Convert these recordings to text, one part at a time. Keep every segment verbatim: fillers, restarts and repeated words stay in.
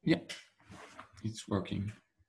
Yeah, it's working.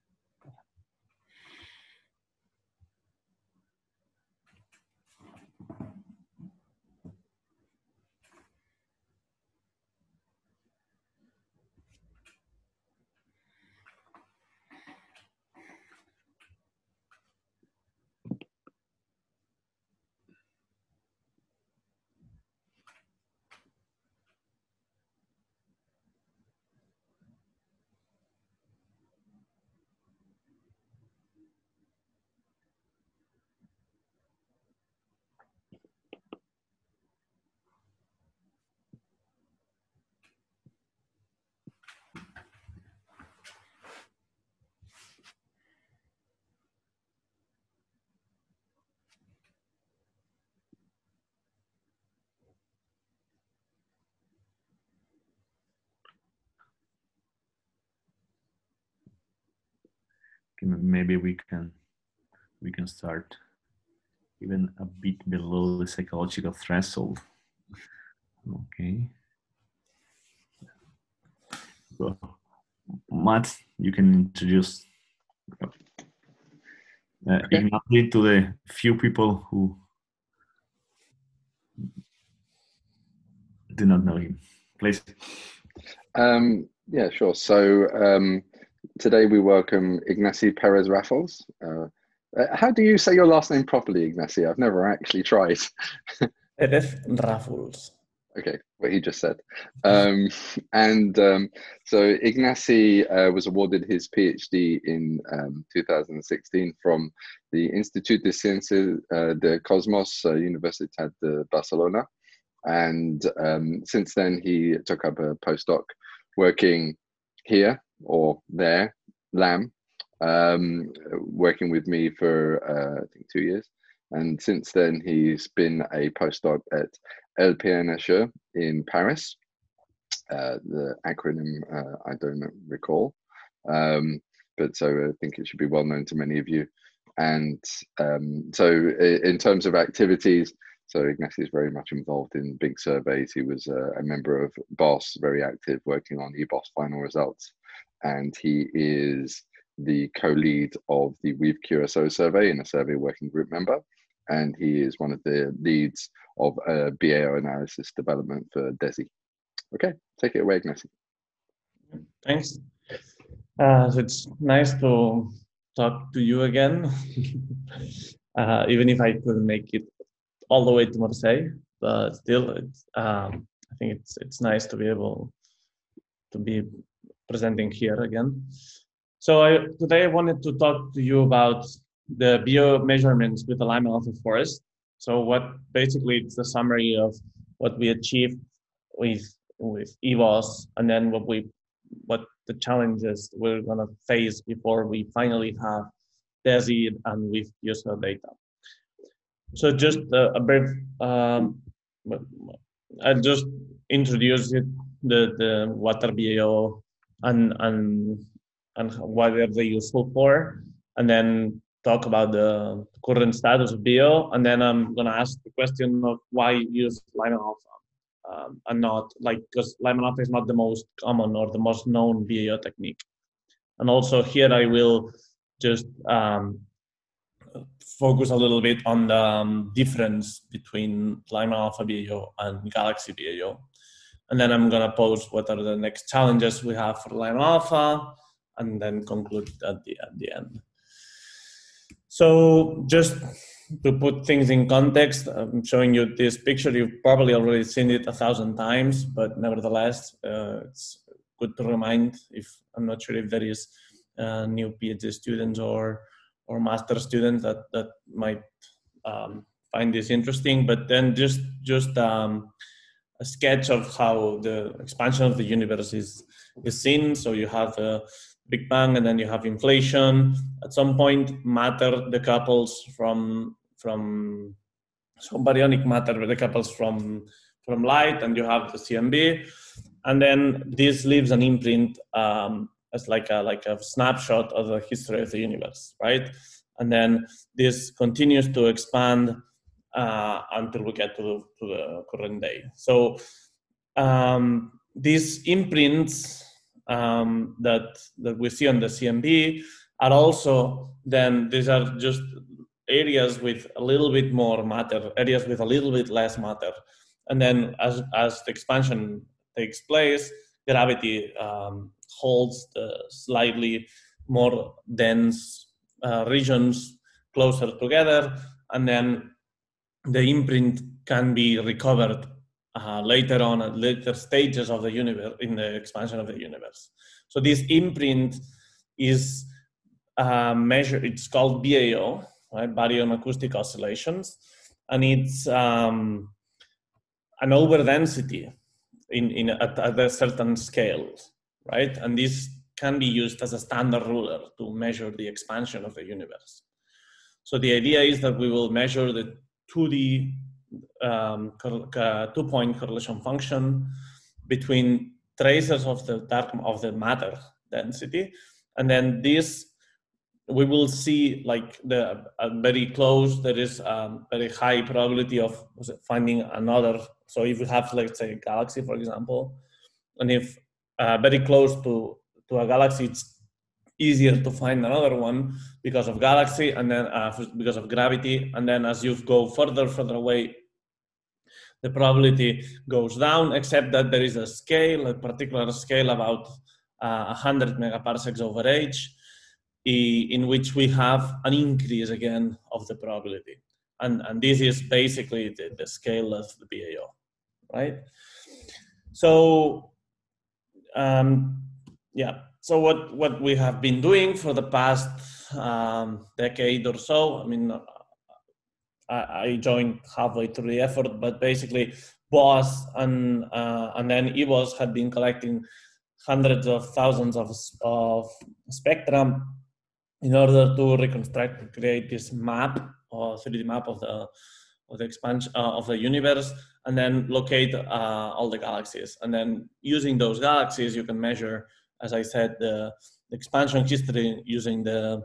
Maybe we can we can start even a bit below the psychological threshold. Okay. So, Matt, you can introduce uh, Okay. Ignacy to the few people who do not know him. Please. Um, yeah, sure. So um, today we welcome Ignacy Perez Raffles. Uh, uh, how do you say your last name properly, Ignacy? I've never actually tried. Perez Raffles. Okay, what he just said. Um, and um, so Ignacy uh, was awarded his PhD in um, two thousand sixteen from the Institut de Ciencias uh, de Cosmos, uh, Universitat de Barcelona. And um, since then, he took up a postdoc working here or there, LAM, um, working with me for, uh, I think, two years. And since then, he's been a postdoc at L P N H E in Paris. Uh, the acronym uh, I don't recall, um, but so I think it should be well known to many of you. And um, so, in terms of activities, so Ignacy is very much involved in big surveys. He was a, a member of B O S, very active, working on E B O S final results, and he is the co-lead of the Weave Q S O survey and a survey working group member. And he is one of the leads of uh, B A O analysis development for DESI. Okay, take it away, Ignacy. Thanks. Uh, so it's nice to talk to you again, uh, even if I couldn't make it all the way to Marseille, but still, it's, um, I think it's it's nice to be able to be presenting here again. So I, today I wanted to talk to you about the bio measurements with the Lime Alpha Forest. So what basically it's the summary of what we achieved with with E B O S, and then what we what the challenges we're gonna face before we finally have DESI and with user data. So just a, a brief, um, I'll just introduce it, the the water B A O and and and what are they useful for, and then talk about the current status of B A O, and then I'm gonna ask the question of why use Lyman alpha um, and not like, because Lyman alpha is not the most common or the most known B A O technique. And also here I will just um, focus a little bit on the um, difference between Lyman alpha B A O and Galaxy B A O. And then I'm gonna pose what are the next challenges we have for Lyman alpha, and then conclude at the, at the end. So just to put things in context, I'm showing you this picture. You've probably already seen it a thousand times, but nevertheless, uh, it's good to remind. If I'm not sure if there is uh, new PhD students or or master students that that might um, find this interesting. But then just just um, a sketch of how the expansion of the universe is is seen. So you have a Big Bang, and then you have inflation. At some point, matter decouples from from so baryonic matter decouples from from light, and you have the C M B, and then this leaves an imprint um, as like a like a snapshot of the history of the universe, right? And then this continues to expand uh, until we get to the, to the current day. So um, these imprints um, that, that we see on the C M B are also then, these are just areas with a little bit more matter, areas with a little bit less matter. And then as, as the expansion takes place, gravity um, holds the slightly more dense uh, regions closer together, and then the imprint can be recovered uh, later on at later stages of the universe, in the expansion of the universe. So this imprint is uh, measured, it's called B A O, right? Baryon acoustic oscillations, and it's um, an overdensity in, in at, at a certain scale, right? And this can be used as a standard ruler to measure the expansion of the universe. So the idea is that we will measure the two D um, uh, two-point correlation function between traces of the dark of the matter density, and then this we will see like the uh, very close. There is a very high probability of finding another. So if we have, let's say, a galaxy, for example, and if uh, very close to to a galaxy, it's easier to find another one because of galaxy, and then uh, because of gravity, and then as you go further further away, the probability goes down, except that there is a scale, a particular scale about uh, one hundred megaparsecs over h, in which we have an increase again of the probability, and and this is basically the, the scale of the B A O, right? So um, yeah. So what, what we have been doing for the past um, decade or so, I mean, I, I joined halfway through the effort, but basically B O S and, uh, and then E B O S had been collecting hundreds of thousands of, of spectra in order to reconstruct, to create this map, or three D map of the, of the expansion uh, of the universe, and then locate uh, all the galaxies. And then using those galaxies, you can measure, as I said, the, the expansion history using the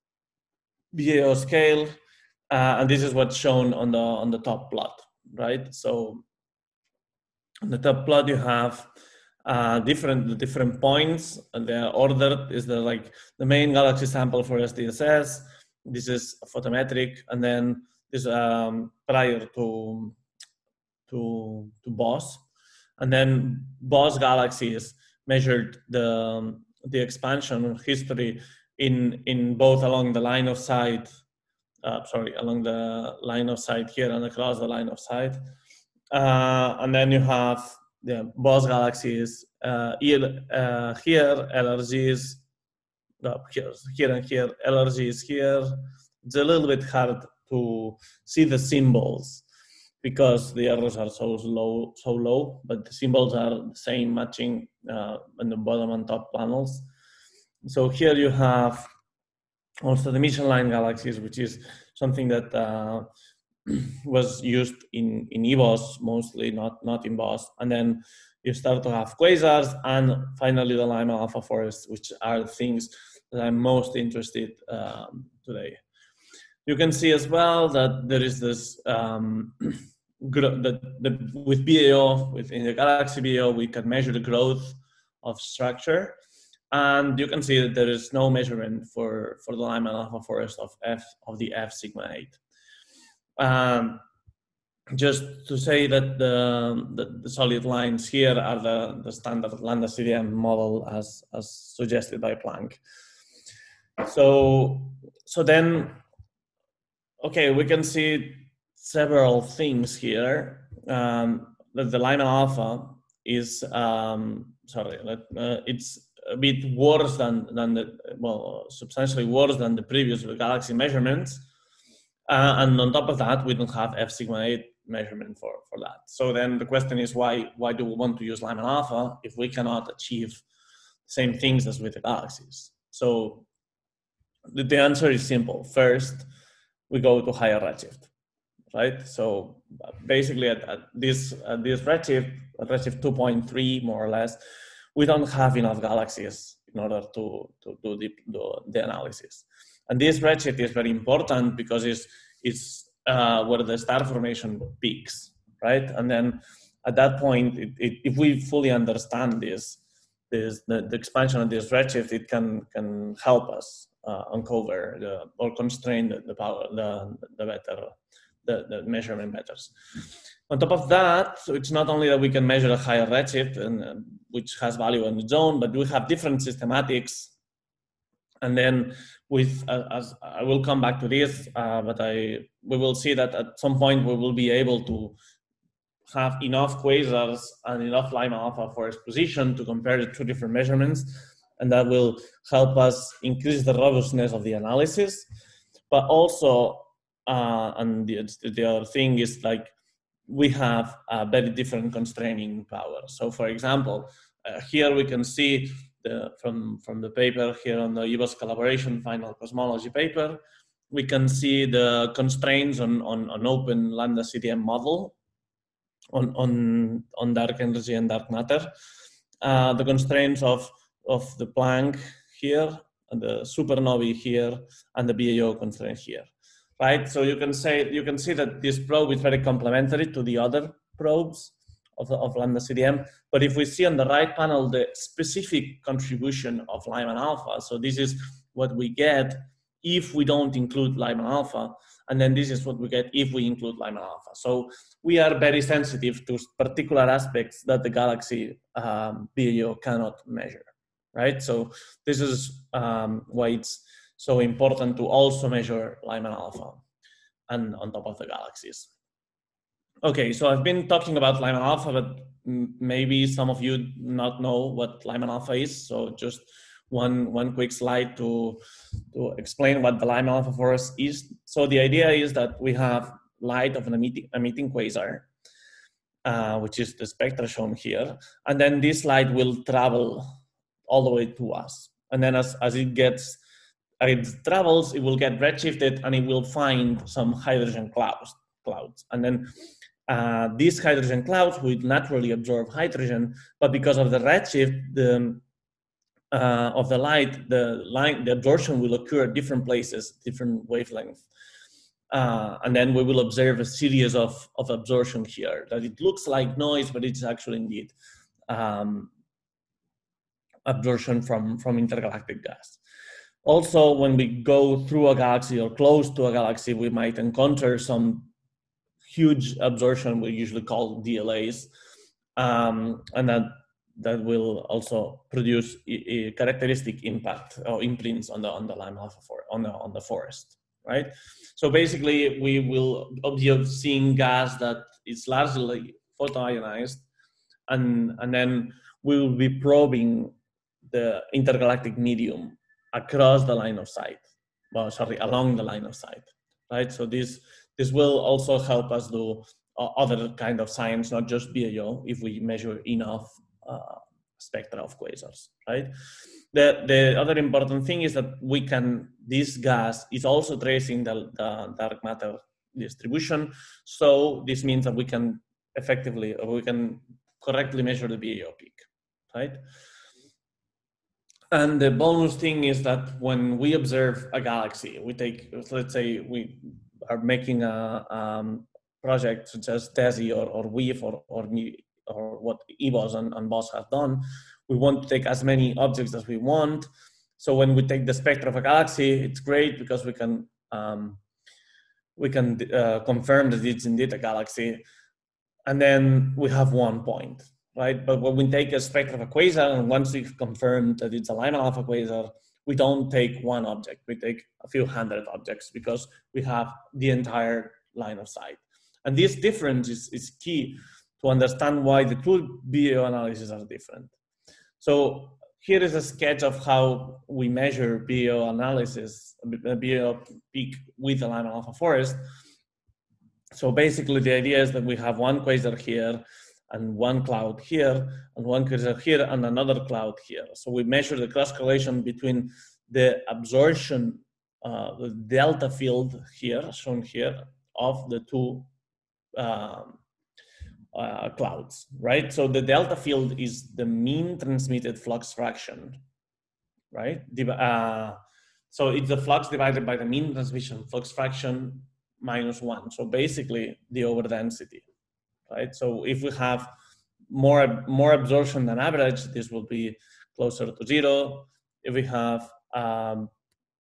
B A O scale, uh, and this is what's shown on the on the top plot, right? So on the top plot you have uh, different different points, and they're ordered. Is the like the main galaxy sample for S D S S? This is photometric, and then this um, prior to to to B O S, and then B O S galaxies measured the, the expansion history in, in both along the line of sight, uh, sorry, along the line of sight here and across the line of sight. Uh, and then you have the B O S galaxies uh, here, uh, here, L R Gs, no, here, here and here, L R Gs here. It's a little bit hard to see the symbols because the errors are so low, so low, but the symbols are the same, matching uh, on the bottom and top panels. So here you have also the mission line galaxies, which is something that uh, was used in, in E B O S mostly, not, not in B O S. And then you start to have quasars, and finally the Lyman alpha forests, which are the things that I'm most interested um, today. You can see as well that there is this, um, that the, with B A O, within the galaxy B A O, we can measure the growth of structure. And you can see that there is no measurement for, for the Lyman alpha forest of F, of the F sigma eight. Um, just to say that the, the, the solid lines here are the, the standard lambda C D M model as, as suggested by Planck. So, so then, okay, we can see several things here. Um, that the Lyman alpha is, um, sorry, uh, it's a bit worse than, than the, well, substantially worse than the previous galaxy measurements. Uh, and on top of that, we don't have F sigma eight measurement for, for that. So then the question is, why, why do we want to use Lyman alpha if we cannot achieve the same things as with the galaxies? So the, the answer is simple. First, we go to higher redshift, right? So basically at, at this, at this redshift, at redshift two point three more or less, we don't have enough galaxies in order to, to do the, the, the analysis. And this redshift is very important because it's, it's uh, where the star formation peaks, right? And then at that point, it, it, if we fully understand this, this the, the expansion of this redshift, it can can help us uh, uncover the, or constrain the, the power, the the better, the, the measurement better. On top of that, so it's not only that we can measure a higher redshift, and uh, which has value on its own, but we have different systematics. And then with, uh, as I will come back to this, uh, but I we will see that at some point we will be able to have enough quasars and enough Lyman alpha forest position to compare the two different measurements, and that will help us increase the robustness of the analysis. But also, uh, and the, the other thing is like, we have a very different constraining power. So for example, uh, here we can see the, from, from the paper here on the E B O S collaboration final cosmology paper, we can see the constraints on, on, on open lambda C D M model on, on, on dark energy and dark matter. Uh, the constraints of, of the Planck here, and the supernovae here, and the B A O constraint here, right? So you can say, you can see that this probe is very complementary to the other probes of, the, of lambda C D M. But if we see on the right panel, the specific contribution of Lyman alpha, so this is what we get if we don't include Lyman alpha, and then this is what we get if we include Lyman alpha. So we are very sensitive to particular aspects that the galaxy um, B A O cannot measure, right? So this is um, why it's so important to also measure Lyman alpha and on top of the galaxies. Okay, so I've been talking about Lyman alpha, but maybe some of you not know what Lyman alpha is. So just one, one quick slide to, to explain what the Lyman alpha forest is. So the idea is that we have light of an emitting, emitting quasar, uh, which is the spectra shown here. And then this light will travel all the way to us. And then as, as it gets, as it travels, it will get redshifted and it will find some hydrogen clouds. clouds. And then uh, these hydrogen clouds will naturally absorb hydrogen, but because of the redshift, the Uh, of the light, the line, the absorption will occur at different places, different wavelengths. Uh, and then we will observe a series of, of absorption here, that it looks like noise, but it's actually indeed um, absorption from, from intergalactic gas. Also, when we go through a galaxy or close to a galaxy, we might encounter some huge absorption we usually call D L As, um, and that that will also produce a, a characteristic impact or imprints on the on the Lyman alpha for on the on the forest, right? So basically, we will observe seeing gas that is largely photoionized, and and then we will be probing the intergalactic medium across the line of sight. Well, sorry, along the line of sight, right? So this this will also help us do other kind of science, not just B A O, if we measure enough Uh, spectra of quasars, right? The, the other important thing is that we can, this gas is also tracing the, the dark matter distribution. So this means that we can effectively, or we can correctly measure the B A O peak, right? And the bonus thing is that when we observe a galaxy, we take, let's say we are making a um, project such as TESI or, or WIF or, or or what E B O S and, and B O S have done, we want to take as many objects as we want. So when we take the spectra of a galaxy, it's great because we can um, we can uh, confirm that it's indeed a galaxy, and then we have one point, right? But when we take a spectra of a quasar, and once we've confirmed that it's a Lyman alpha quasar, we don't take one object, we take a few hundred objects because we have the entire line of sight. And this difference is, is key to understand why the two B A O analyses are different. So here is a sketch of how we measure B A O analysis, B A O peak with the Lyman alpha forest. So basically the idea is that we have one quasar here and one cloud here and one quasar here and another cloud here. So we measure the cross correlation between the absorption, uh, the delta field here, shown here, of the two um, Uh, clouds, right? So the delta field is the mean transmitted flux fraction, right? Uh, so it's the flux divided by the mean transmission flux fraction minus one. So basically the overdensity, right? So if we have more, more absorption than average, this will be closer to zero. If we have, um,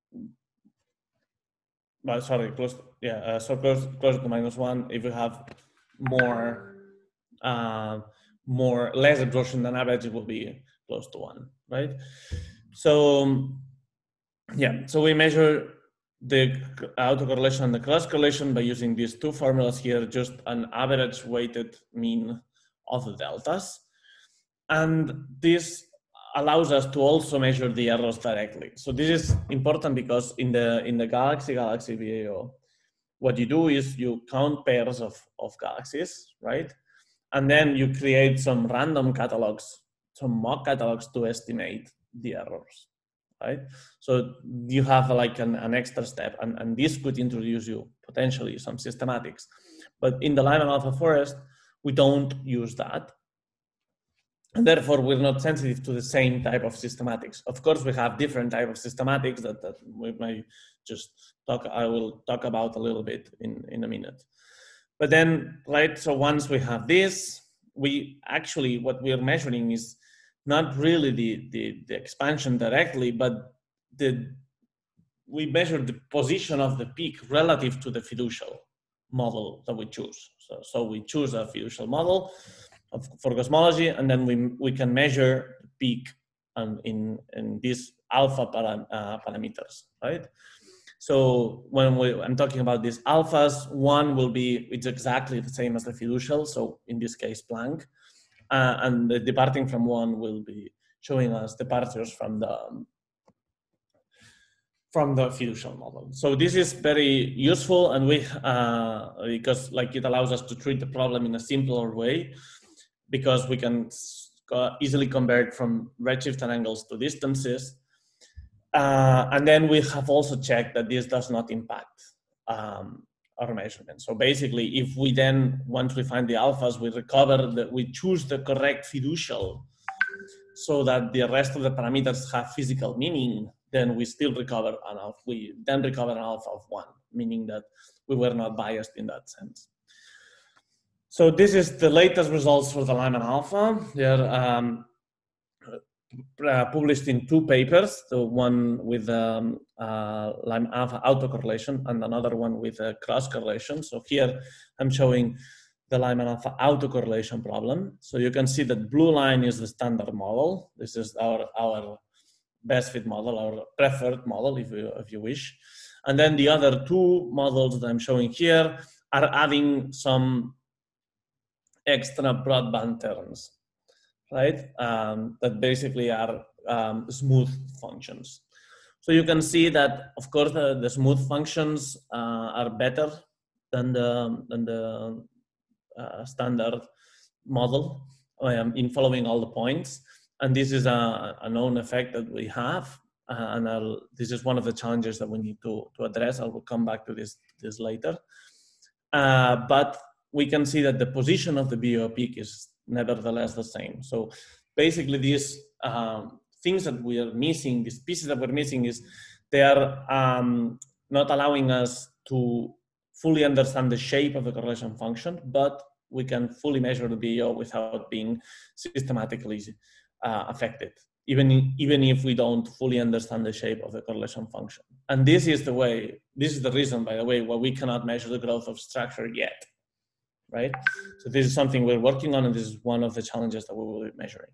well, sorry, close, yeah, uh, so close, closer to minus one. If we have more, uh, more less absorption than average, it will be close to one, right? So, yeah, so we measure the autocorrelation and the cross correlation by using these two formulas here, just an average weighted mean of the deltas. And this allows us to also measure the errors directly. So this is important because in the in the Galaxy Galaxy B A O, what you do is you count pairs of, of galaxies, right? And then you create some random catalogs, some mock catalogs to estimate the errors, right? So you have like an, an extra step, and, and this could introduce you potentially some systematics. But in the Lyman alpha forest, we don't use that. And therefore, we're not sensitive to the same type of systematics. Of course, we have different type of systematics that, that we may just talk, I will talk about a little bit in, in a minute. But then, right, so once we have this, we actually, what we're measuring is not really the, the, the expansion directly, but the, we measure the position of the peak relative to the fiducial model that we choose. So, so we choose a fiducial model of, for cosmology, and then we, we can measure the peak and in, in these alpha para, uh, parameters, right? So when we, I'm talking about these alphas, one will be, it's exactly the same as the fiducial, so in this case, Planck. Uh, and the departing from one will be showing us departures from the um, from the fiducial model. So this is very useful, and we uh, because like it allows us to treat the problem in a simpler way, because we can easily convert from redshift and angles to distances, uh, and then we have also checked that this does not impact Um, our measurement. So basically, if we then, once we find the alphas, we recover that we choose the correct fiducial so that the rest of the parameters have physical meaning, then we still recover an alpha. We then recover an alpha of one, meaning that we were not biased in that sense. So this is the latest results for the Lyman alpha. They're um, Uh, published in two papers, the one with um, uh, Lyman alpha autocorrelation and another one with uh, cross correlation. So here I'm showing the Lyman alpha autocorrelation problem. So you can see that blue line is the standard model. This is our, our best fit model, our preferred model, if you, if you wish. And then the other two models that I'm showing here are adding some extra broadband terms, right? Um, that basically are um, smooth functions. So you can see that, of course, the, the smooth functions uh, are better than the, than the uh, standard model um, in following all the points. And this is a, a known effect that we have. Uh, and I'll, this is one of the challenges that we need to, to address. I will come back to this, this later. Uh, but we can see that the position of the B O peak is nevertheless the same. So basically these um, things that we are missing, these pieces that we're missing, is they are um, not allowing us to fully understand the shape of the correlation function, but we can fully measure the B O without being systematically uh, affected, even, in, even if we don't fully understand the shape of the correlation function. And this is the way, this is the reason, by the way, why we cannot measure the growth of structure yet. Right? So this is something we're working on, and this is one of the challenges that we will be measuring.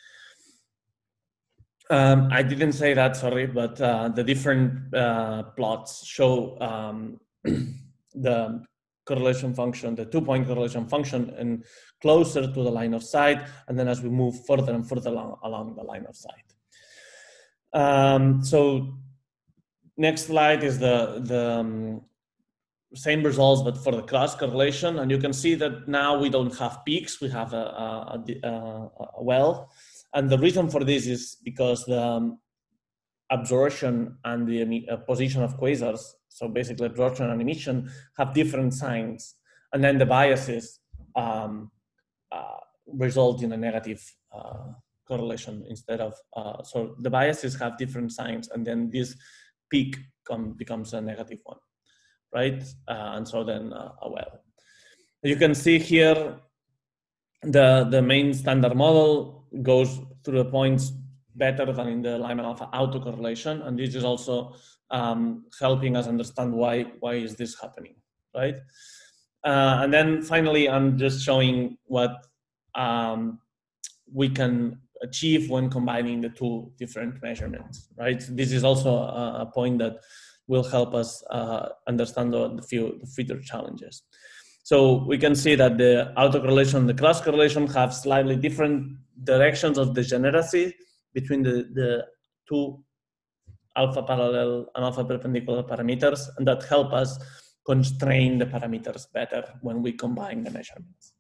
Um, I didn't say that, sorry, but uh, the different uh, plots show um, the correlation function, the two-point correlation function, and closer to the line of sight, and then as we move further and further along, along the line of sight. Um, so next slide is the, the um, same results, but for the cross correlation. And you can see that now we don't have peaks, we have a, a, a, a well. And the reason for this is because the um, absorption and the uh, position of quasars, so basically absorption and emission, have different signs. And then the biases um, uh, result in a negative uh, correlation instead of, uh, so the biases have different signs, and then this peak come, becomes a negative one. Right, uh, and so then uh, well, you can see here the the main standard model goes through the points better than in the Lyman alpha autocorrelation, and this is also um, helping us understand why why is this happening, right? Uh, and then finally, I'm just showing what um, we can achieve when combining the two different measurements, right? This is also a, a point that will help us uh, understand the, the, few, the future challenges. So we can see that the autocorrelation and the cross correlation have slightly different directions of degeneracy between the, the two alpha parallel and alpha perpendicular parameters, and that help us constrain the parameters better when we combine the measurements.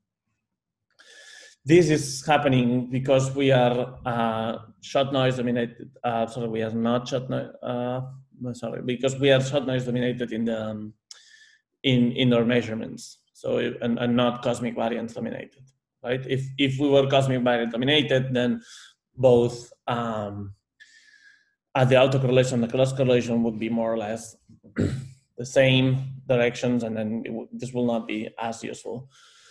This is happening because we are uh, shot noise dominated, uh, sorry, we are not shot noise, uh, sorry, because we are shot noise dominated in the, um, in, in our measurements. So, and, and not cosmic variance dominated, right? If, if we were cosmic variance dominated, then both um, at the autocorrelation and the cross correlation would be more or less the same directions, and then it this will not be as useful.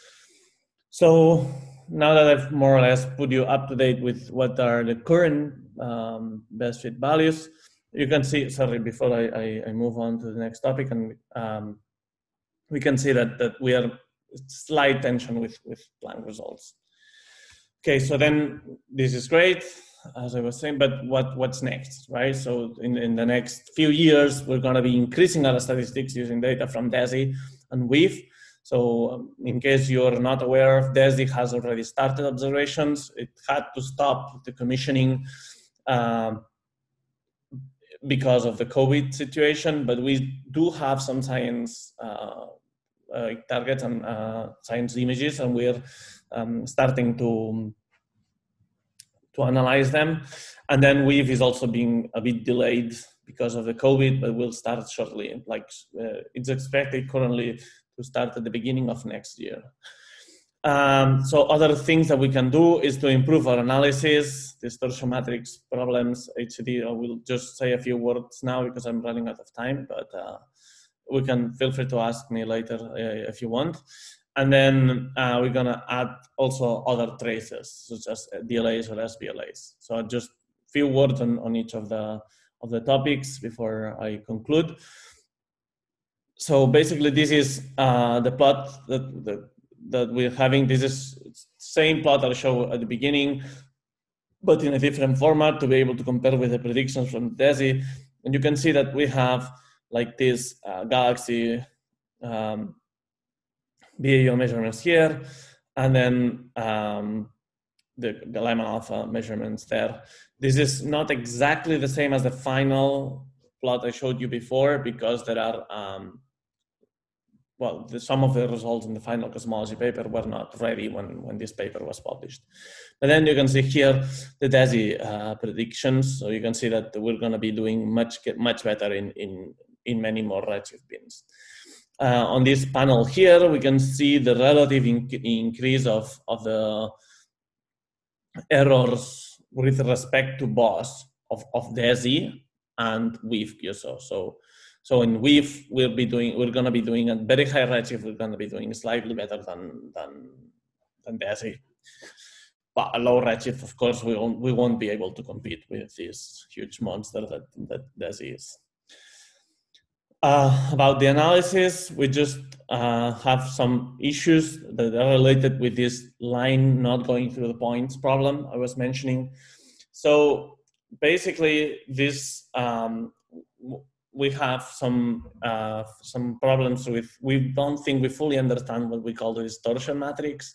So now that I've more or less put you up to date with what are the current um, best fit values, you can see, sorry, before I, I, I move on to the next topic, and um, we can see that, that we are slight tension with, with Planck results. Okay, so then this is great, as I was saying, but what, what's next, right? So in, in the next few years, we're gonna be increasing our statistics using data from DESI and W I F. So um, in case you're not aware, DESI has already started observations. It had to stop the commissioning um, because of the COVID situation, but we do have some science uh, uh, targets and uh, science images, and we're um, starting to to analyze them. And then W I F is also being a bit delayed because of the COVID, but will start shortly. Like uh, it's expected currently to start at the beginning of next year. Um, so other things that we can do is to improve our analysis, distortion matrix problems, H C D. I will just say a few words now because I'm running out of time, but uh, we can feel free to ask me later uh, if you want. And then uh, we're gonna add also other traces such as D L As or S B L As. So just a few words on, on each of the, of the topics before I conclude. So basically this is uh, the plot that, that, that we're having. This is the same plot I showed at the beginning, but in a different format to be able to compare with the predictions from DESI. And you can see that we have like this uh, galaxy um, B A U measurements here, and then um, the, the Lyman alpha measurements there. This is not exactly the same as the final plot I showed you before because there are, um, well, the, some of the results in the final cosmology paper were not ready when, when this paper was published. But then you can see here the DESI uh, predictions. So you can see that we're gonna be doing much, much better in, in, in many more redshift bins. Uh, on this panel here, we can see the relative in increase of, of the errors with respect to B O S of, of DESI and W I F Q S O. So, so in W I F, we'll be doing, we're going to be doing a very high redshift. We're going to be doing slightly better than than than DESI. But a low redshift, of course, we won't we won't be able to compete with this huge monster that that DESI is. Uh, about the analysis, we just uh, have some issues that are related with this line not going through the points problem I was mentioning. So basically, this um, we have some uh, some problems with. We don't think we fully understand what we call the distortion matrix,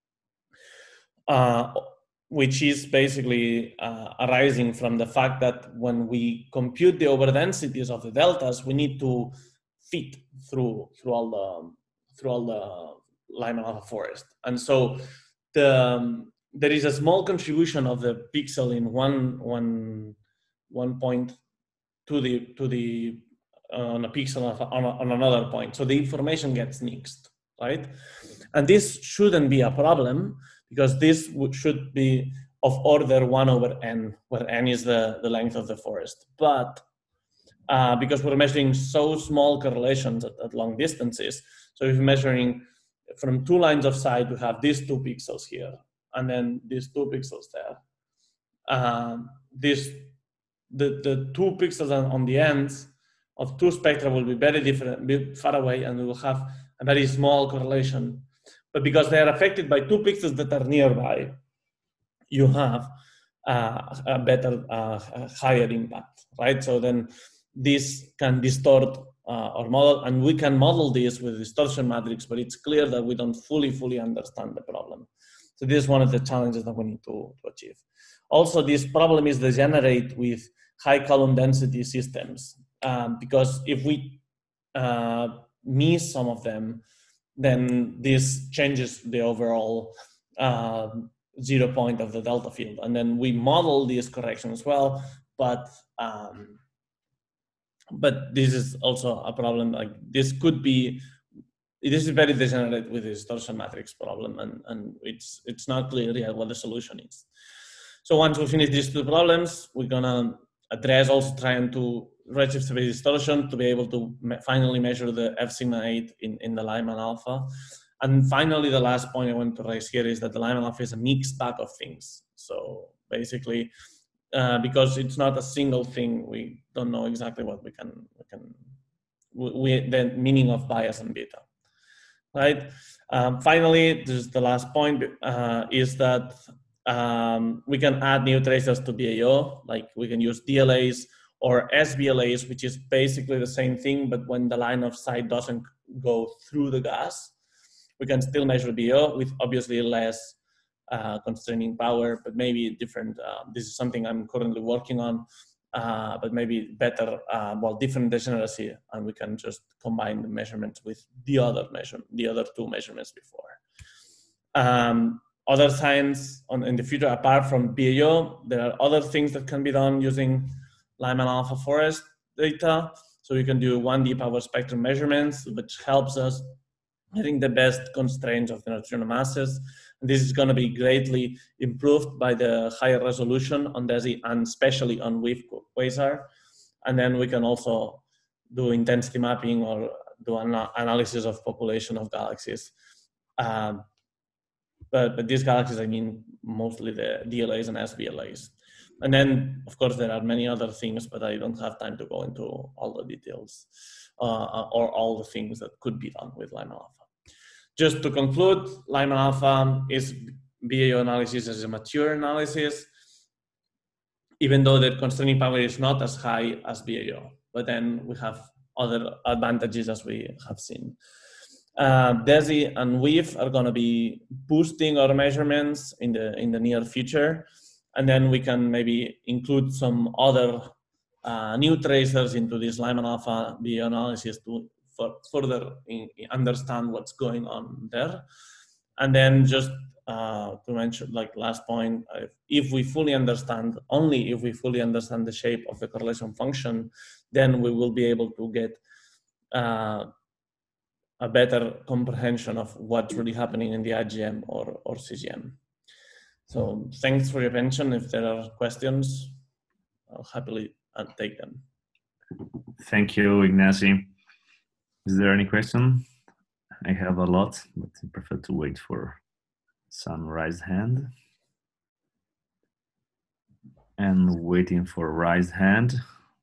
uh, which is basically uh, arising from the fact that when we compute the overdensities of the deltas, we need to fit through through all the through all the Lyman alpha forest, and so the um, there is a small contribution of the pixel in one one one point to the to the uh, on a pixel on, a, on another point, so the information gets mixed, right? And this shouldn't be a problem, because this should be of order one over n, where n is the, the length of the forest. But uh, because we're measuring so small correlations at, at long distances, so if you're measuring from two lines of sight, we have these two pixels here, and then these two pixels there. Um, this the, the two pixels on, on the ends of two spectra will be very different, be far away, and we will have a very small correlation. But because they are affected by two pixels that are nearby, you have uh, a better, uh, a higher impact, right? So then this can distort uh, our model, and we can model this with distortion matrix, but it's clear that we don't fully, fully understand the problem. So this is one of the challenges that we need to, to achieve. Also, this problem is degenerate with high column density systems, um, because if we uh, miss some of them, then this changes the overall uh, zero point of the delta field. And then we model this correction as well, but um, but this is also a problem. Like this could be, this is very degenerate with the distortion matrix problem, and, and it's it's not clear yet what the solution is. So once we finish these two problems, we're gonna address also trying to redshift space distortion to be able to me finally measure the F sigma eight in, in the Lyman alpha. And finally, the last point I want to raise here is that the Lyman alpha is a mixed bag of things. So basically, uh, because it's not a single thing, we don't know exactly what we can, we can, we, we the meaning of bias and beta, right? Um, finally, this is the last point, uh, is that um, we can add new tracers to B A O, like we can use D L As or S B L As, which is basically the same thing, but when the line of sight doesn't go through the gas, we can still measure B A O with obviously less uh, constraining power, but maybe different. Uh, this is something I'm currently working on, uh, but maybe better, uh, well, different degeneracy, and we can just combine the measurements with the other measure, the other two measurements before. Um, other science on, in the future, apart from B A O, there are other things that can be done using Lyman alpha forest data. So we can do one D power spectrum measurements, which helps us getting the best constraints of the neutrino masses. And this is going to be greatly improved by the higher resolution on DESI and especially on WIF quasar. And then we can also do intensity mapping or do an analysis of population of galaxies. Um, but, but these galaxies, I mean, mostly the D L As and S B L As. And then, of course, there are many other things, but I don't have time to go into all the details uh, or all the things that could be done with Lyman alpha. Just to conclude, Lyman alpha is B A O analysis as a mature analysis, even though the constraining power is not as high as B A O. But then we have other advantages as we have seen. Uh, DESI and WIF are going to be boosting our measurements in the in the near future. And then we can maybe include some other uh, new tracers into this Lyman alpha B A O analysis to for further in, in understand what's going on there. And then just uh, to mention, like last point, uh, if we fully understand, only if we fully understand the shape of the correlation function, then we will be able to get uh, a better comprehension of what's really happening in the I G M or, or C G M. So thanks for your attention. If there are questions, I'll happily take them. Thank you, Ignacy. Is there any question? I have a lot, but I prefer to wait for some raised hand. And waiting for raised hand.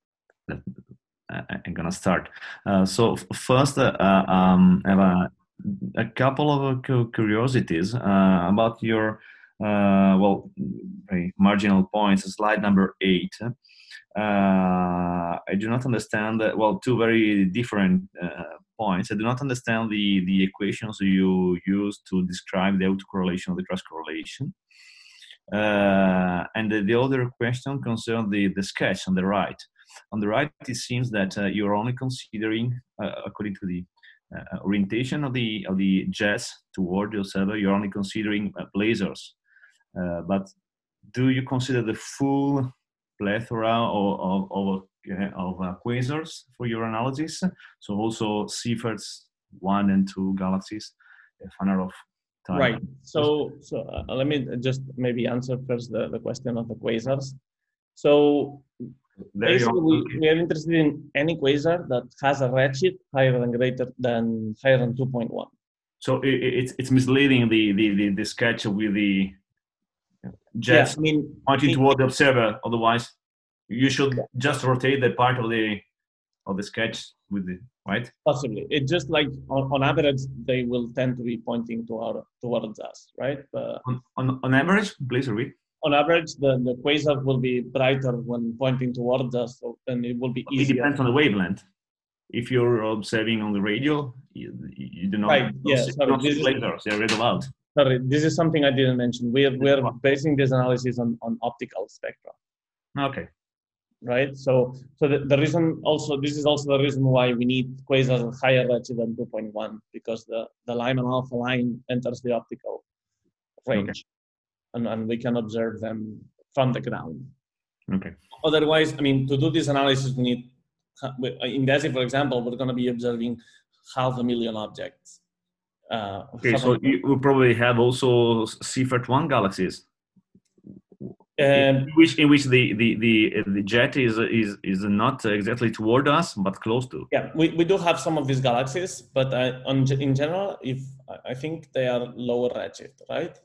I'm gonna start. Uh, so first, uh, um, I have a, a couple of curiosities uh, about your Uh, well, very marginal points, slide number eight. Uh, I do not understand, that, well, two very different uh, points. I do not understand the, the equations you use to describe the autocorrelation of the cross correlation. Uh, and the, the other question concerns the, the sketch on the right. On the right, it seems that uh, you're only considering, uh, according to the uh, orientation of the, of the jets toward the observer, you're only considering uh, lasers. Uh, but do you consider the full plethora of, of, of, uh, of uh, quasars for your analysis? So also Seyfert's one and two galaxies, a manner of time. Right. So, so uh, let me just maybe answer first the, the question of the quasars. So there basically, we, we are interested in any quasar that has a redshift higher than greater than higher than two point one. So it, it's it's misleading the, the the the sketch with the jets yeah, I mean, pointing it- toward the observer. Otherwise, you should just rotate the part of the of the sketch with the right. possibly. It's just like on, on average, they will tend to be pointing toward, towards us, right? But On, on, on average, please read. on average, the, the quasar will be brighter when pointing towards us, so then it will be It easier. depends on the wavelength. If you're observing on the radio, you, you do not, Right, yeah, see, sorry, don't see this is- lasers, they're red allowed. Sorry, this is something I didn't mention. We're, we're basing this analysis on, on optical spectra, Okay. right? So, so the, the reason also, this is also the reason why we need quasars at higher redshift than two point one, because the, the Lyman alpha line enters the optical range, Okay. and, and we can observe them from the ground. Okay. Otherwise, I mean, to do this analysis, we need, in DESI, for example, we're going to be observing half a million objects. Uh, Okay, so you will probably have also Seyfert one galaxies, in Um, which in which the the the, the jet is is is not exactly toward us, but close to. yeah, we, we do have some of these galaxies, but uh, on, in general, if I think they are lower redshift, right?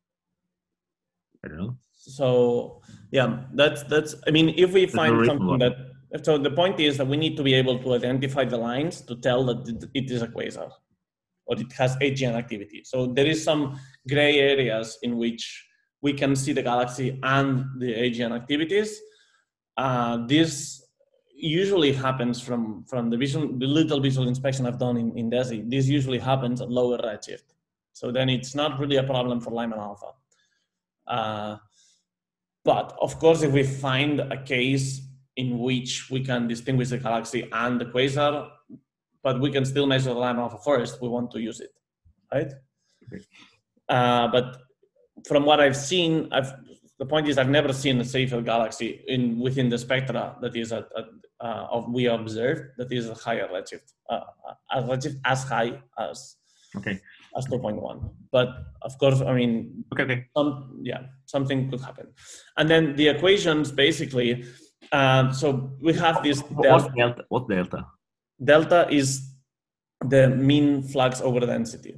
I don't know. So yeah, that's that's. I mean, if we find very something reasonable. that, so the point is that we need to be able to identify the lines to tell that it, it is a quasar, or it has A G N activity. So there is some gray areas in which we can see the galaxy and the A G N activities. Uh, this usually happens from, from the, visual, the little visual inspection I've done in, in DESI. This usually happens at lower redshift. So then it's not really a problem for Lyman alpha. Uh, but of course, if we find a case in which we can distinguish the galaxy and the quasar, but we can still measure the Lyman alpha first, we want to use it, right? Okay. Uh, but from what I've seen, I've, the point is I've never seen a Seyfert galaxy in within the spectra that is at, at uh, of we observed that is a higher redshift, uh, a redshift as high as Okay. as two point one. But of course, I mean, Okay. Okay. um, yeah, something could happen. And then the equations basically. Um, so we have this What's delta. delta? What delta? Delta is the mean flux over density.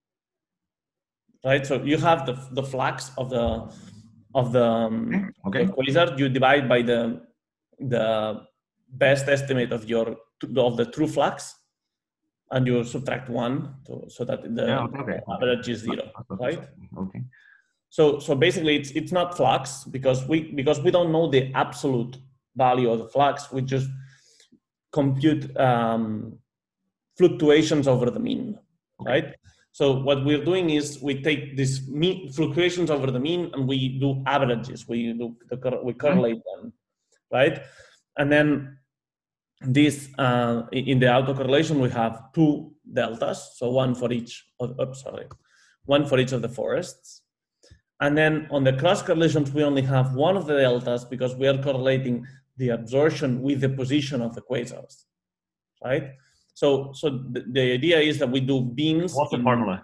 Right, so you have the the flux of the of the, um, okay. the quasar. You divide by the the best estimate of your of the true flux, and you subtract one to, so that the Yeah, okay. average is zero. Right. Okay. So so basically, it's it's not flux because we because we don't know the absolute value of the flux. We just compute um, fluctuations over the mean. Okay. Right. So what we're doing is we take these mean fluctuations over the mean and we do averages. We do the, we correlate them, right? And then this uh, in the autocorrelation we have two deltas, so one for each. Of, oh, sorry, one for each of the forests. And then on the cross correlations we only have one of the deltas because we are correlating the absorption with the position of the quasars, right? So, so the, the idea is that we do beams. What's the in, formula?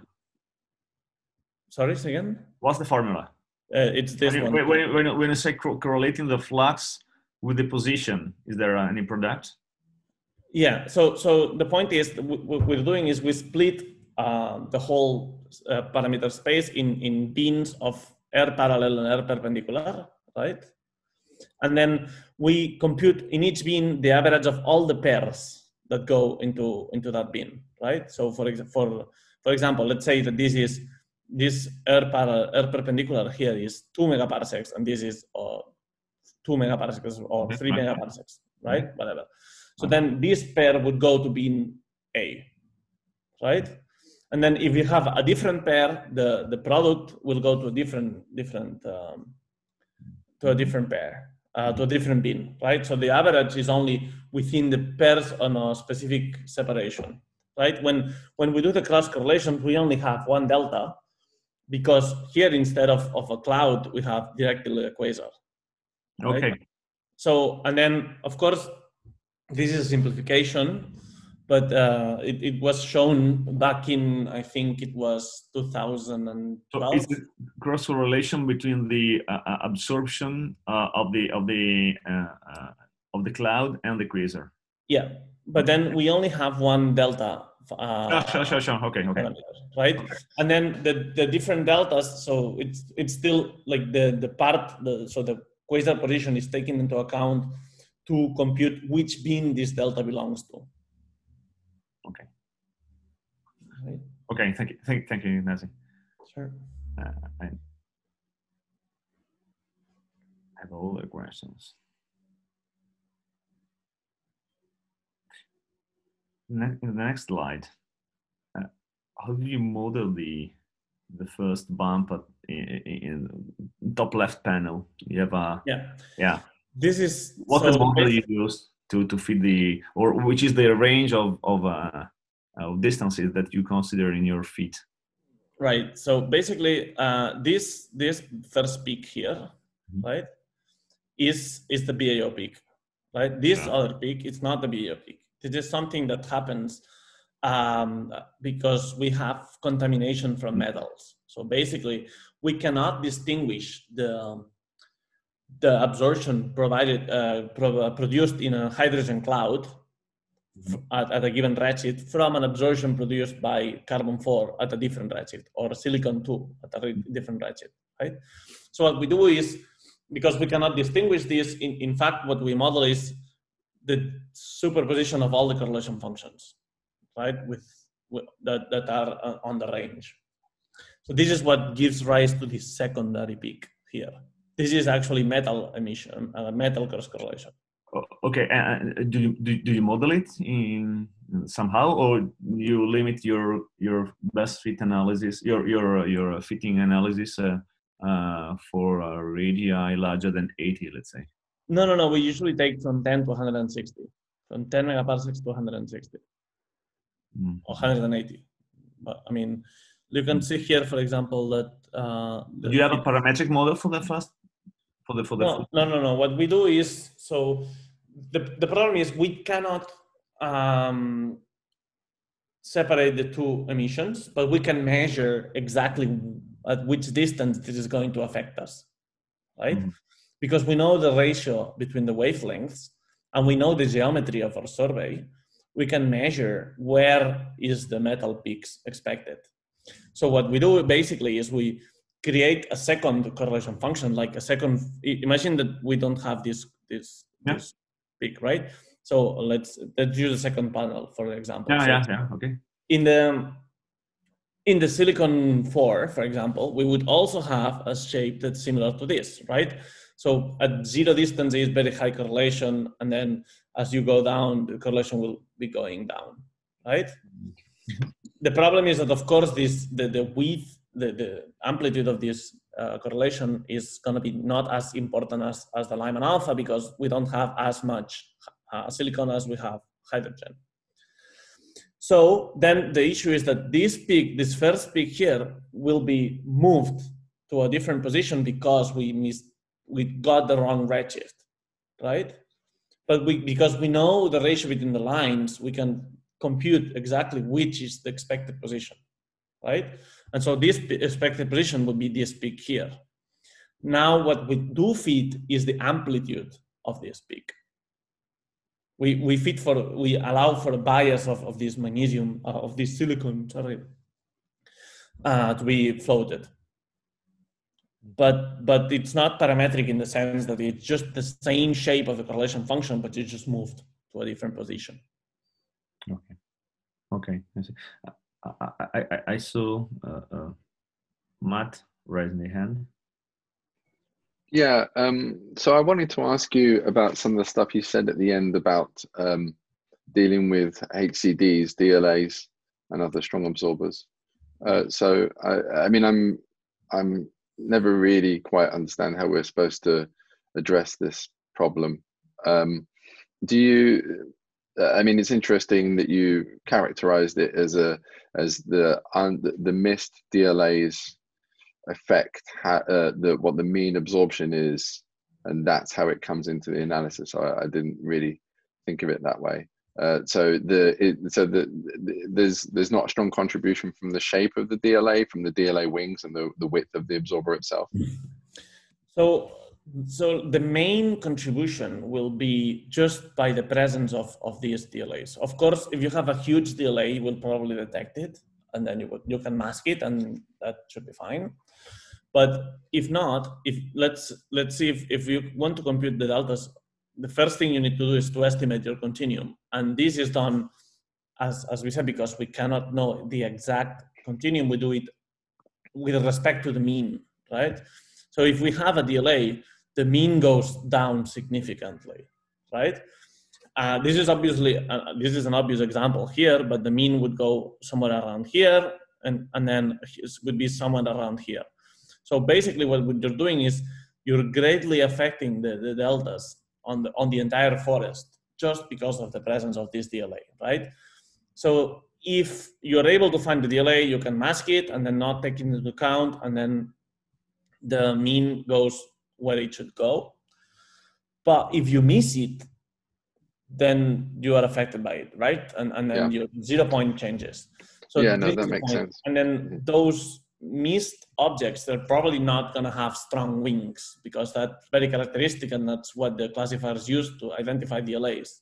Sorry, say again? What's the formula? Uh, it's this when, one. When, when, when you say correlating the flux with the position, is there any product? Yeah, so so the point is, what we're doing is we split uh, the whole uh, parameter space in, in beams of R parallel and R perpendicular, right? And then we compute in each beam the average of all the pairs that go into into that beam, right? So for example, for for example, let's say that this is this R parallel R perpendicular here is two megaparsecs, and this is uh, two megaparsecs or three megaparsecs, right? Whatever. So then this pair would go to beam A, right? And then if you have a different pair, the the product will go to a different different um, to a different pair. Uh, to a different bin, right? So the average is only within the pairs on a specific separation, right? When when we do the cross correlation, we only have one delta because here instead of, of a cloud, we have directly a quasar. Right? Okay. So, and then of course, this is a simplification, but uh, it, it was shown back in, I think it was two thousand twelve. So it's the cross correlation between the uh, absorption uh, of the of the uh, uh, of the cloud and the quasar. Yeah, but then we only have one delta uh, sure, sure, sure. Okay, okay. Right, okay. And then the, the different deltas. So it's it's still like the the part. The, so the quasar position is taken into account to compute which bin this delta belongs to. Okay. Right. Okay. Thank you. Thank, thank you, Nazi. Sure. Uh, I have all the questions. Ne in the next slide, uh, how do you model the the first bump at, in, in top left panel? You have a yeah yeah. This is what so the model you use to to fit the, or which is the range of of uh, of distances that you consider in your fit. Right. So basically, uh, this this first peak here, mm-hmm. right, is is the B A O peak, right? This yeah. other peak, it's not the B A O peak. It is something that happens um, because we have contamination from mm-hmm. metals. So basically, we cannot distinguish the the absorption provided uh, pro produced in a hydrogen cloud At, at a given redshift from an absorption produced by carbon four at a different redshift, or silicon two at a different redshift, right? So what we do is, because we cannot distinguish this, in, in fact, what we model is the superposition of all the correlation functions, right, with, with that, that are on the range. So this is what gives rise to this secondary peak here. This is actually metal emission, uh, metal cross correlation. Okay, uh, do you do, do you model it in somehow, or you limit your your best fit analysis, your your your fitting analysis uh, uh, for uh, radii larger than eighty, let's say? No, no, no. We usually take from ten to one hundred sixty, from ten megaparsecs to one hundred sixty, mm-hmm. or one hundred eighty. But I mean, you can see here, for example, that. Uh, do you have a parametric model for the first? For the, for the no, no, no, no. What we do is, so the, the problem is we cannot um, separate the two emissions, but we can measure exactly at which distance this is going to affect us, right? Mm-hmm. Because we know the ratio between the wavelengths and we know the geometry of our survey, we can measure where is the metal peaks expected. So what we do basically is we create a second correlation function, like a second, imagine that we don't have this, this, yeah. this peak, right? So let's, let's use the second panel, for example. Yeah, so yeah, yeah, okay. In the, in the silicon four, for example, we would also have a shape that's similar to this, right? So at zero distance is very high correlation, and then as you go down, the correlation will be going down, right? The problem is that, of course, this the, the width, the, the amplitude of this uh, correlation is going to be not as important as, as the Lyman alpha, because we don't have as much uh, silicon as we have hydrogen. So then the issue is that this peak, this first peak here, will be moved to a different position because we missed, we got the wrong redshift, right? But we, because we know the ratio between the lines, we can compute exactly which is the expected position, right? And so this expected position would be this peak here. Now what we do fit is the amplitude of this peak. We, we fit for, we allow for a bias of, of this magnesium, uh, of this silicon, sorry, uh, to be floated. But, but it's not parametric in the sense that it's just the same shape of the correlation function, but it just moved to a different position. Okay. Okay. I see. I, I, I, I saw uh, uh, Matt raising the hand. Yeah. Um, so I wanted to ask you about some of the stuff you said at the end about um, dealing with H C Ds, D L As, and other strong absorbers. Uh, so I, I mean, I'm I'm never really quite understand how we're supposed to address this problem. Um, do you? I mean, it's interesting that you characterized it as a as the um, the missed D L As affect ha uh, the what the mean absorption is, and that's how it comes into the analysis. I, I didn't really think of it that way. Uh, so the it, so the, the there's there's not a strong contribution from the shape of the D L A, from the D L A wings and the the width of the absorber itself. So So the main contribution will be just by the presence of, of these D L As. Of course, if you have a huge D L A, you will probably detect it, and then you, you can mask it, and that should be fine. But if not, if let's let's see if, if you want to compute the deltas, the first thing you need to do is to estimate your continuum. And this is done, as, as we said, because we cannot know the exact continuum, we do it with respect to the mean, right? So if we have a D L A, the mean goes down significantly, right? Uh, this is obviously, uh, this is an obvious example here, but the mean would go somewhere around here, and, and then it would be somewhere around here. So basically what you're doing is you're greatly affecting the, the deltas on the, on the entire forest just because of the presence of this D L A, right? So if you're able to find the D L A, you can mask it and then not take it into account, and then the mean goes where it should go. But if you miss it, then you are affected by it, right? And, and then yeah. your zero point changes. So yeah, no, that makes point. sense. And then mm-hmm. those missed objects, they're probably not gonna have strong wings because that's very characteristic, and that's what the classifiers use to identify D L As.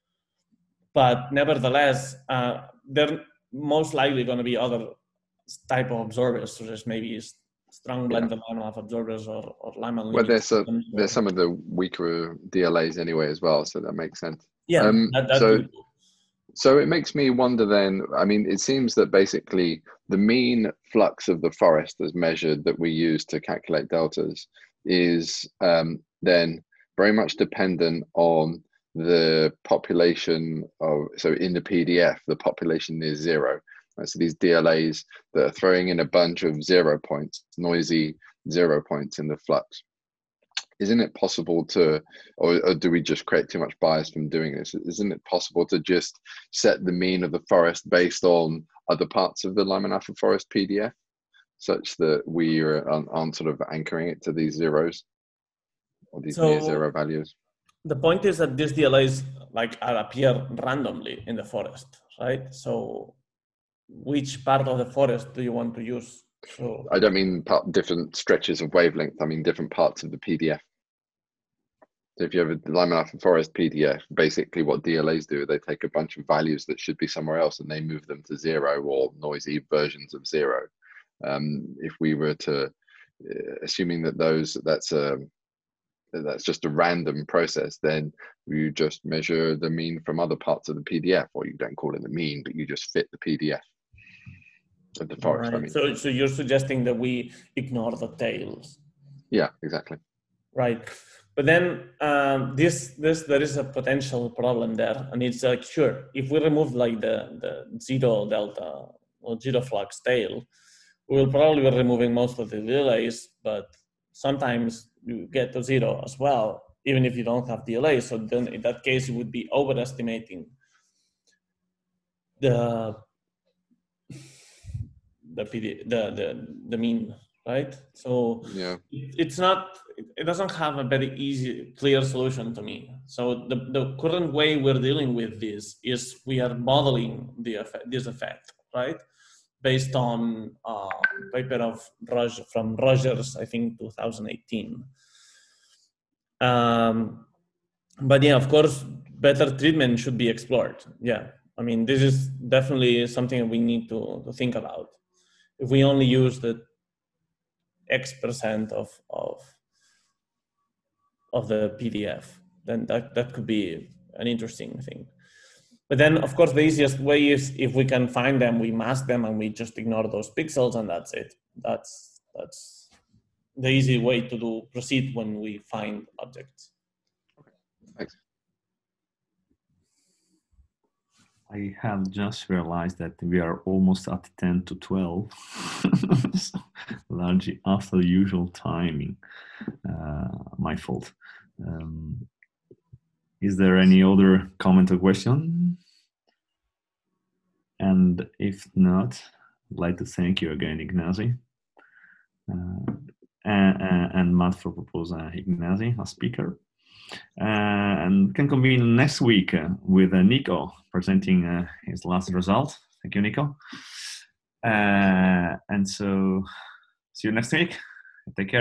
But nevertheless, uh, they're most likely gonna be other type of observers, such as maybe strong blend yeah. of Lyman observers or, or Lyman. Well, there's, a, there's some of the weaker D L As anyway as well, so that makes sense. Yeah, um, that, that so, could be. So it makes me wonder then, I mean, it seems that basically the mean flux of the forest as measured that we use to calculate deltas is um, then very much dependent on the population of, so in the P D F, the population is zero. Right? So these D L As that are throwing in a bunch of zero points, noisy zero points in the flux. Isn't it possible to, or, or do we just create too much bias from doing this? Isn't it possible to just set the mean of the forest based on other parts of the Lyman Alpha Forest P D F, such that we are, aren't, aren't sort of anchoring it to these zeros or these so near zero values? The point is that these D L As like are appear randomly in the forest, right? So which part of the forest do you want to use? So I don't mean part, different stretches of wavelength. I mean different parts of the P D F. So if you have a Lyman Alpha Forest P D F, basically what D L As do, they take a bunch of values that should be somewhere else and they move them to zero or noisy versions of zero. Um, if we were to, uh, assuming that those, that's a, that's just a random process, then you just measure the mean from other parts of the P D F, or you don't call it the mean, but you just fit the P D F. Of the forest, right. I mean. So, so you're suggesting that we ignore the tails. Yeah, exactly. Right, but then um, this, this, there is a potential problem there, and it's like, sure, if we remove like the the zero delta or zero flux tail, we will probably be removing most of the D L As, but sometimes you get to zero as well, even if you don't have D L As. So then, in that case, you would be overestimating the the P D, the, the the mean, right? So yeah, it, it's not, it doesn't have a very easy, clear solution to me. So the, the current way we're dealing with this is we are modeling the effect, this effect, right? Based on a paper of Roger, from Rogers, I think two thousand eighteen. Um, but yeah, of course, better treatment should be explored. Yeah, I mean, this is definitely something we need to, to think about. If we only use the X percent of, of, of the P D F, then that, that could be an interesting thing. But then, of course, the easiest way is if we can find them, we mask them and we just ignore those pixels, and that's it. That's, that's the easy way to do proceed when we find objects. Thanks. I have just realized that we are almost at ten to twelve, so largely after the usual timing. Uh, my fault. Um, is there any other comment or question? And if not, I'd like to thank you again, Ignacy, uh, and, and Matt for proposing Ignacy as speaker. Uh, and can convene next week uh, with uh, Nico presenting uh, his last result. Thank you, Nico. Uh, and so, see you next week. Take care.